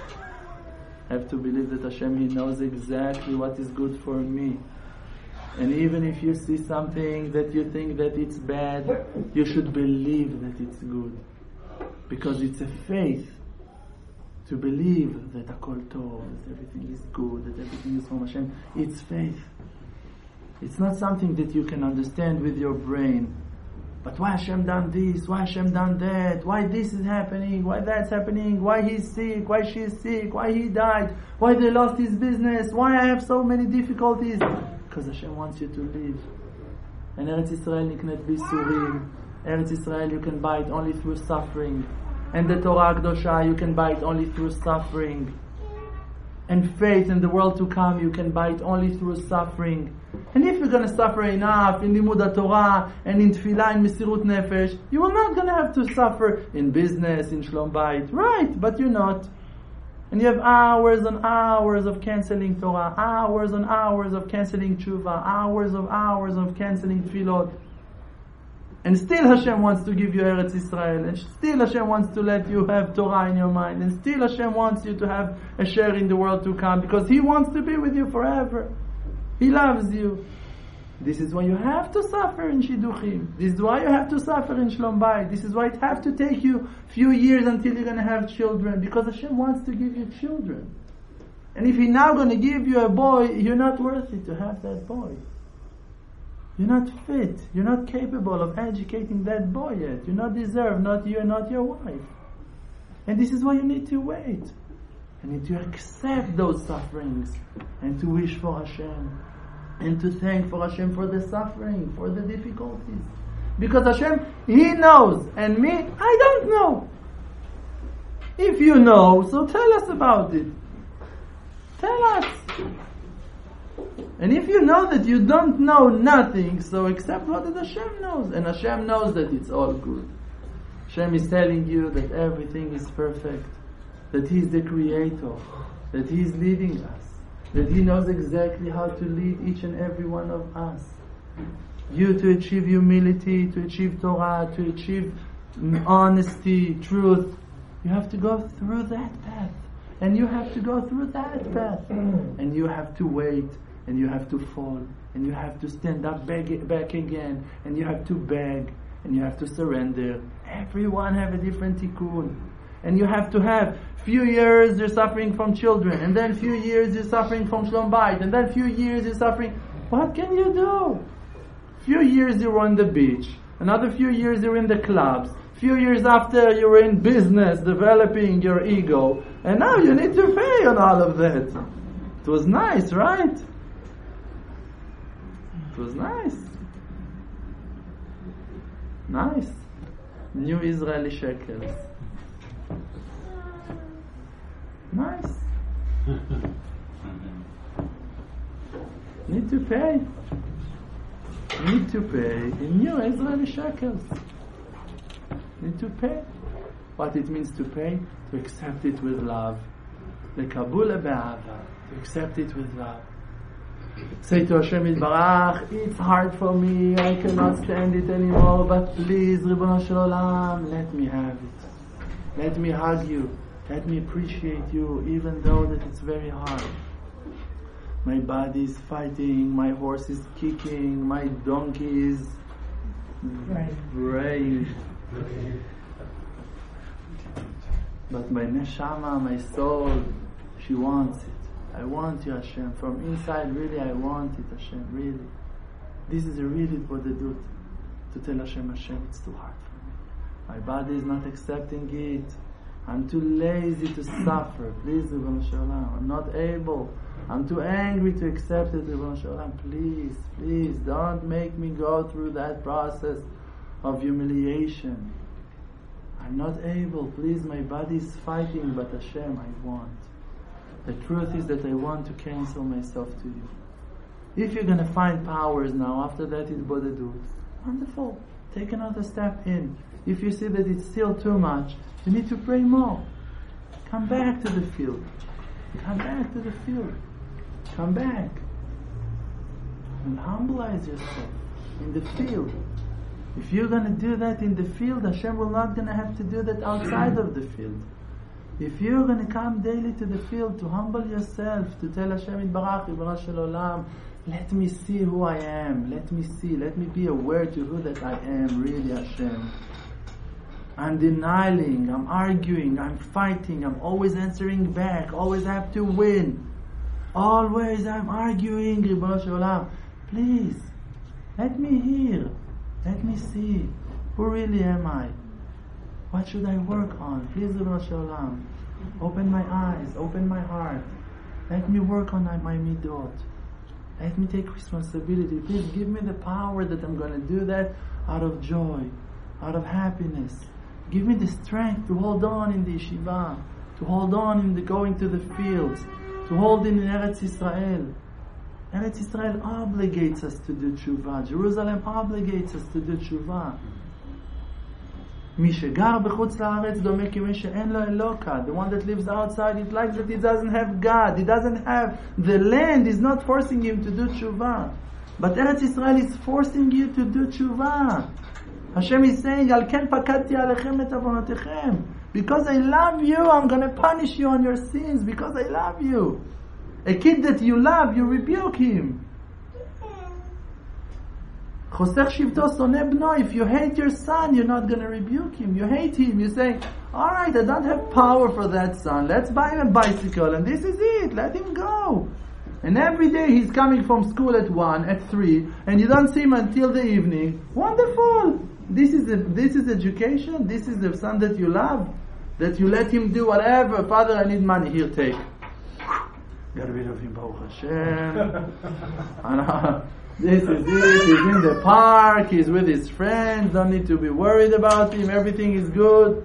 Have to believe that Hashem, He knows exactly what is good for me. And even if you see something that you think that it's bad, you should believe that it's good. Because it's a faith to believe that Akol Tov, that everything is good, that everything is from Hashem. It's faith. It's not something that you can understand with your brain. But why Hashem done this? Why Hashem done that? Why this is happening? Why that's happening? Why he's sick? Why she's sick? Why he died? Why they lost his business? Why I have so many difficulties? Because Hashem wants you to live. And Eretz Israel niknet bisurim. Eretz Israel you can buy it only through suffering. And the Torah Kedosha you can buy it only through suffering. And faith in the world to come you can buy it only through suffering. And if you're going to suffer enough in Limud Torah and in Tefillah and Mesirut Nefesh, you are not going to have to suffer in business, in Shlom Bayit. Right, but you're not. And you have hours and hours of cancelling Torah, hours and hours of cancelling Tshuva, hours of hours of cancelling Tefillot. And still Hashem wants to give you Eretz Israel, and still Hashem wants to let you have Torah in your mind, and still Hashem wants you to have a share in the world to come, because He wants to be with you forever. He loves you. This is why you have to suffer in Shidduchim. This is why you have to suffer in Shlom Bayit. This is why it has to take you a few years until you're going to have children, because Hashem wants to give you children. And if He's now going to give you a boy, you're not worthy to have that boy. You're not fit. You're not capable of educating that boy yet. You're not deserved, not you, not your wife. And this is why you need to wait. You need to accept those sufferings and to wish for Hashem and to thank for Hashem for the suffering, for the difficulties. Because Hashem, He knows, and me, I don't know. If you know, so tell us about it. Tell us. And if you know that you don't know nothing, so accept what that Hashem knows. And Hashem knows that it's all good. Hashem is telling you that everything is perfect, that He is the Creator, that He is leading us, that He knows exactly how to lead each and every one of us. You to achieve humility, to achieve Torah, to achieve honesty, truth, you have to go through that path. And you have to go through that path. And you have to wait. And you have to fall. And you have to stand up back, back again. And you have to beg. And you have to surrender. Everyone have a different tikkun. And you have to have few years you're suffering from children. And then few years you're suffering from Shlom Bayit. And then few years you're suffering. What can you do? Few years you're on the beach. Another few years you're in the clubs. Few years after you were in business developing your ego, and now you need to pay on all of that. It was nice, right? It was nice. Nice. New Israeli shekels. Nice. Need to pay. Need to pay in new Israeli shekels. Need to pay. What it means to pay? To accept it with love. Lekabula be'ava. To accept it with love. Say to Hashem Yitbarach, it's hard for me, I cannot stand it anymore, but please, Ribono Shel Olam, let me have it. Let me hug you. Let me appreciate you, even though that it's very hard. My body is fighting, my horse is kicking, my donkey is brave. But my neshama, my soul, she wants it. I want you, Hashem. From inside, really, I want it, Hashem. Really. This is a really bodedut. To tell Hashem, Hashem, it's too hard for me. My body is not accepting it. I'm too lazy to suffer. Please, Ribono Shel Olam. I'm not able. I'm too angry to accept it, Ribono Shel Olam. Please, please, don't make me go through that process of humiliation. I'm not able. Please, my body is fighting, but Hashem, I want. The truth is that I want to cancel myself to you. If you're going to find powers now, after that it's bodedut. Wonderful. Take another step in. If you see that it's still too much, you need to pray more. Come back to the field. Come back to the field. Come back. And humbleize yourself in the field. If you're going to do that in the field, Hashem will not going to have to do that outside of the field. If you're going to come daily to the field to humble yourself, to tell Hashem Yitbarach, Ribono Shel Olam, let me see who I am, let me see, let me be aware to who that I am, really Hashem. I'm denying, I'm arguing, I'm fighting, I'm always answering back, always have to win. Always I'm arguing, Ribono Shel Olam. Please, let me hear, let me see, who really am I? What should I work on? Please, Ribono Shel Olam, open my eyes, open my heart. Let me work on my midot. Let me take responsibility. Please give me the power that I'm going to do that out of joy, out of happiness. Give me the strength to hold on in the yeshiva, to hold on in the going to the fields, to hold in Eretz Yisrael. Eretz Yisrael obligates us to do tshuva. Jerusalem obligates us to do tshuva. מי שגר בחוץ לארץ דומה כמי שאין לו אלוקה. The one that lives outside, it likes that he doesn't have God. He doesn't have the land. Is not forcing him to do tshuva. But Eretz Yisrael is forcing you to do tshuva. Hashem is saying, Al ken pakadti alechem et avonotechem. Because I love you, I'm going to punish you on your sins. Because I love you. A kid that you love, you rebuke him. Chosech shivto soneh bno. If you hate your son, you're not going to rebuke him. You hate him. You say, alright, I don't have power for that son. Let's buy him a bicycle and this is it. Let him go. And every day he's coming from school at one, at three, and you don't see him until the evening. Wonderful. This is a, this is education. This is the son that you love. That you let him do whatever. Father, I need money. Here, take. Got rid of him, Baruch Hashem. This is it. He's in the park. He's with his friends. Don't need to be worried about him. Everything is good.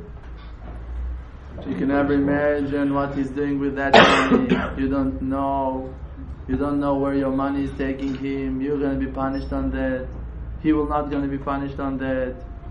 You can never imagine what he's doing with that money. You don't know. You don't know where your money is taking him. You're going to be punished on that. He will not going to be punished on that.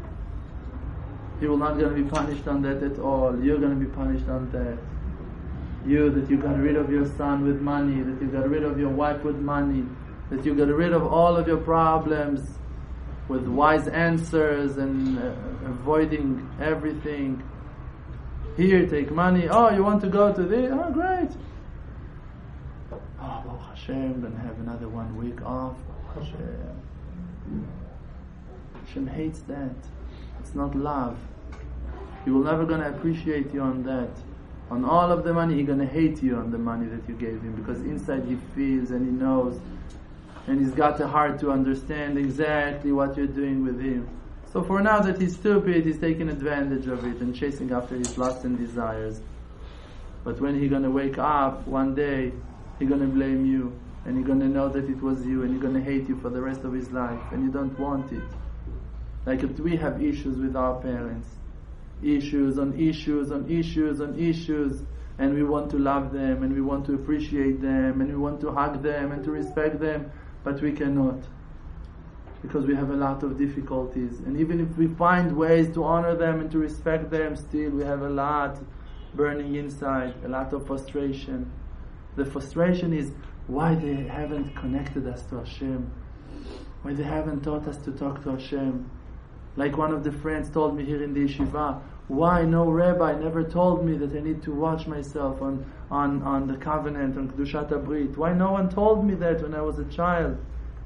He will not going to be punished on that at all. You're going to be punished on that. You, that you got rid of your son with money, that you got rid of your wife with money, that you got rid of all of your problems with wise answers and uh, avoiding everything. Here, take money. Oh, you want to go to this? Oh, great. Oh, Baruch Hashem, gonna have another one week off. Baruch Hashem. Hashem hates that. It's not love. He will never gonna appreciate you on that. On all of the money, He's gonna hate you on the money that you gave Him, because inside He feels and He knows, and He's got the heart to understand exactly what you're doing with Him. So for now that He's stupid, He's taking advantage of it and chasing after His lusts and desires. But when He's gonna wake up one day, He's gonna blame you, and He's gonna know that it was you, and He's gonna hate you for the rest of His life, and you don't want it. Like if we have issues with our parents, issues on issues on issues on issues, and we want to love them, and we want to appreciate them, and we want to hug them and to respect them, but we cannot, because we have a lot of difficulties. And even if we find ways to honor them and to respect them, still we have a lot burning inside, a lot of frustration. The frustration is why they haven't connected us to Hashem, why they haven't taught us to talk to Hashem. Like one of the friends told me here in the yeshiva, why no rabbi never told me that I need to watch myself on, on, on the covenant, on Kedushat HaBrit? Why no one told me that when I was a child?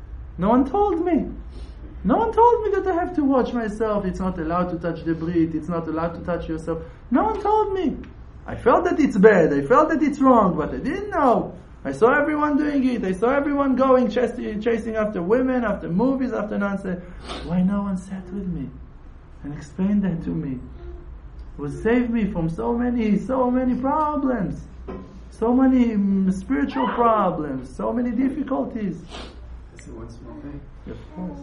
No one told me. No one told me that I have to watch myself. It's not allowed to touch the Brit. It's not allowed to touch yourself. No one told me. I felt that it's bad. I felt that it's wrong, but I didn't know. I saw everyone doing it. I saw everyone going chasing, chasing after women, after movies, after nonsense. Why no one sat with me and explained that to me? It would save me from so many, so many problems, so many um, spiritual problems, so many difficulties. See one small thing. Of course.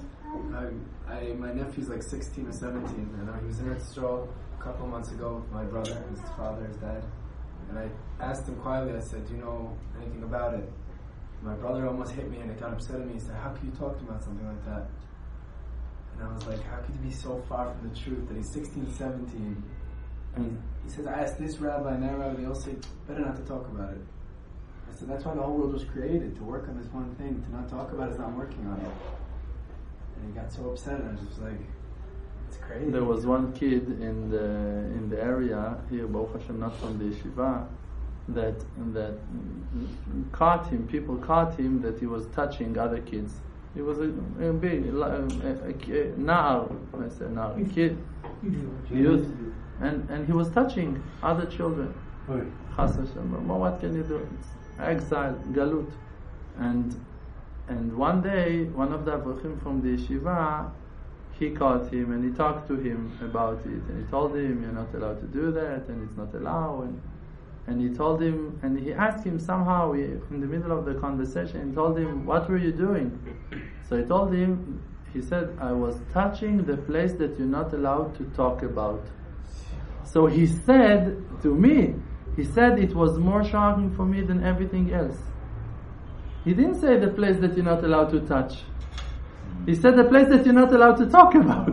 I, I, my nephew's like sixteen or seventeen, and uh, he was in Eretz Yisrael a couple of months ago with my brother, his father, his dad. And I asked him quietly, I said, do you know anything about it? My brother almost hit me and it got upset at me. He said, how could you talk to him about something like that? And I was like, how could you be so far from the truth that he's sixteen, seventeen, And he says, I asked this rabbi and that rabbi, they all say, better not to talk about it. I said, that's why the whole world was created, to work on this one thing. To not talk about it is not working on it. And he got so upset, and I was just like, it's crazy. there was one kid in the in the area here, Baruch Hashem, not from the yeshiva, that that caught him. People caught him that he was touching other kids. He was a, a big a, a, a, a nar, I say nar, a kid, youth, and and he was touching other children. Chas Hashem. Well, what can you do? It's exile, galut, and and one day one of the avrachim from the yeshiva, he caught him and he talked to him about it, and he told him, you're not allowed to do that, and it's not allowed, and and he told him, and he asked him somehow he, in the middle of the conversation, he told him, what were you doing? So he told him, he said, I was touching the place that you're not allowed to talk about. So he said to me, he said it was more shocking for me than everything else. He didn't say the place that you're not allowed to touch. He said the place that you're not allowed to talk about.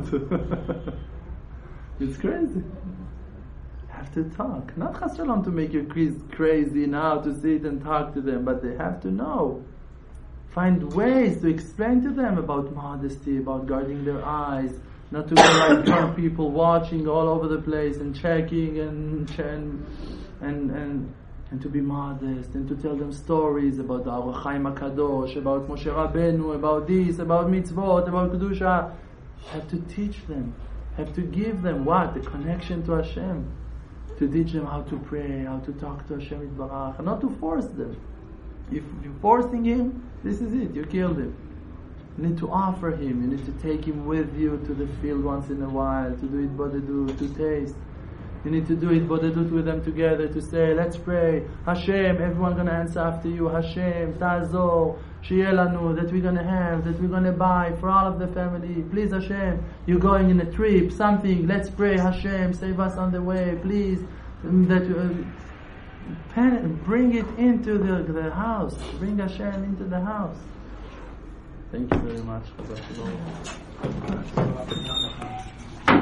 It's crazy. You have to talk. Not chas shalom to make you crazy now to sit and talk to them, but they have to know. Find ways to explain to them about modesty, about guarding their eyes, not to be like drunk people watching all over the place and checking and and and and, and to be modest, and to tell them stories about the Or HaChaim HaKadosh, about Moshe Rabbeinu, about this, about mitzvot, about kedusha. You have to teach them. Have to give them what? The connection to Hashem. To teach them how to pray, how to talk to Hashem Yitbarach, and not to force them. If you're forcing him, this is it, you killed him. You need to offer him, you need to take him with you to the field once in a while, to do it bodedut, to taste. You need to do it bodedut with them together, to say, let's pray, Hashem, everyone going to answer after you, Hashem, Ta'azor, Shi'eh lanu, that we're going to have, that we're going to buy for all of the family. Please Hashem, you're going in a trip, something, let's pray, Hashem, save us on the way, please. That uh, pen, bring it into the, the house, bring Hashem into the house. Thank you very much.